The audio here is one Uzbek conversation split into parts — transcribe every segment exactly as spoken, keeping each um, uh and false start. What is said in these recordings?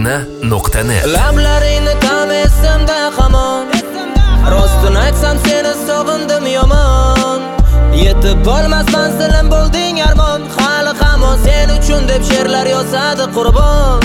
moqina nuqta net. Lablaringni tam esimda hamon, rostini aytsam seni sog'indim yomon. Yetib bo'lmas manzilim bo'lding armon, hali hamon sen uchun deb she'rlar yozadi qurbon.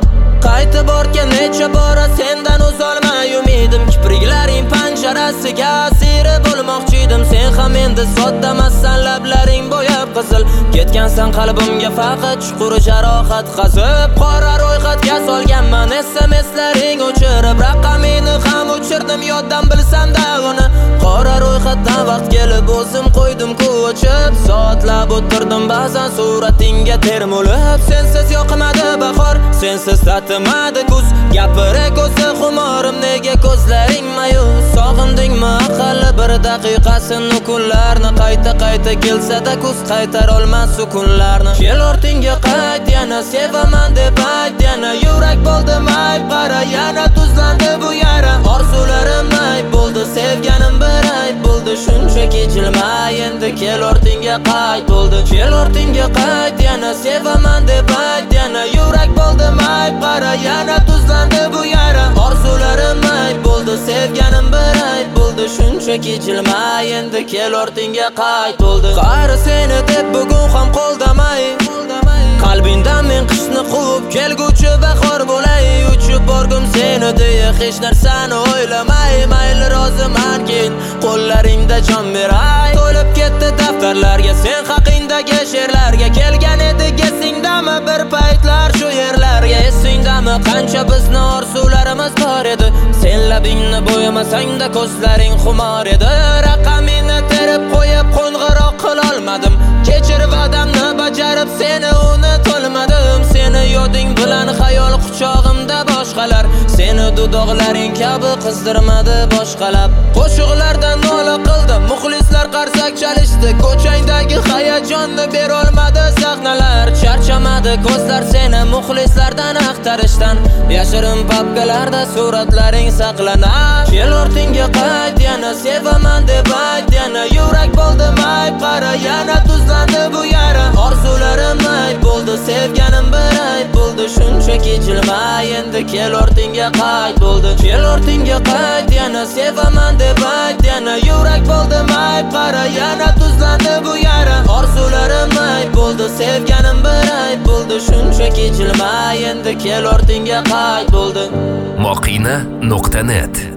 Qaytib borgan necha bora sendan uzolmay umidim, kipriklaring panjarasiga asiri bo'lmoqchi edim. Sen ham endi soddamassan, lablaring bo'yab qizil, ketgansan qalbimga faqat chuqur jarohat qazib. Qora ro'yxatga solganman S M S'laring o'chirib, raqamingni ham o'chirdim yoddan bilsam-da uni. Qora ro'yxatdan vaqt kelib o'zim qo'ydim-ku o'chib, soatlab o'tirdim ba'zan suratingga termulib. Sensiz yoqmadi bahor, sensiz tatimadi kuz, gapira ko'zi xumorim, nega ko'zlaring mayus? Sog'indingmi aqalli bir daqiqasini, kunlarni qayta qayta kelsa-da kuz qaytar olmas sukunlarni. Kel ortingga qayt, yana sevaman deb ayt, yana yurak bo'ldi may, qara yana tuzlandi bu yara. Orzularim ayb bo'ldi, sevganim bir ayb bo'ldi, shunchaki jilmay, endi kel ortingga qayt bo'ldi. Kel ortingga qayt, yana sevaman deb ayt, yana yurak bo'ldi may, qara yana tuzlandi bu yara. Orzularim ayb bo'ldi, sevganim bir ayb bo'ldi, shunchaki jilmay, endi kel ortingga qayt bo'ldi. Qari seni deb bugun ham qo'ldamay, qalbingdan men qishni quvib kelguvchi bahor bo'lay. Uchib borgum seni deya hech narsani o'ylamay, mayli roziman keyin qo'llaringda jon beray. To'lib ketdi daftarlarga sen haqingdagi she'rlarga, kelgan edi esingdami bir paytlar shu yerlarga? Esingdami qancha bizni orzularimiz bor edi, sen labingni bo'yamasang-da ko'zlaring xumor edi. Raqamingni terib qo'yib qo'ng'iroq qilolmadim, kechir va'damni bajarib seni unutolmadim. Seni yoding bilan xayol quchog'imda boshqalar, seni dudoqlaring kabi qizdirmadi boshqalab. Qo'shiqlardan nola qildim, muxlislar qarsak chalishdi, ko'changdagi hayajonni berolmadi sahnalar. Charchamadi ko'zlar seni muxlislardan axtarishdan, yashirin papkalarda suratlaring saqlanar. Kel ortingga qayt, yana sevaman deb ayt, yana yurak bo'ldi may, qara yana tuzlandi bu yara. Orzularim ayb bo'ldi, sevganim bir ayb bo'ldi, shunchaki jilmay, endi kel ortingga qayt bo'ldi. Kel ortingga qayt, yana sevaman deb ayt, yana yurak bo'ldi may, qara yana tuzlandi bu yara. Orzularim ayb bo'ldi, sevganim bir ayb bo'ldi, shunchaki jilmay, endi kel ortingga qayt bo'ldi. moqina nuqta net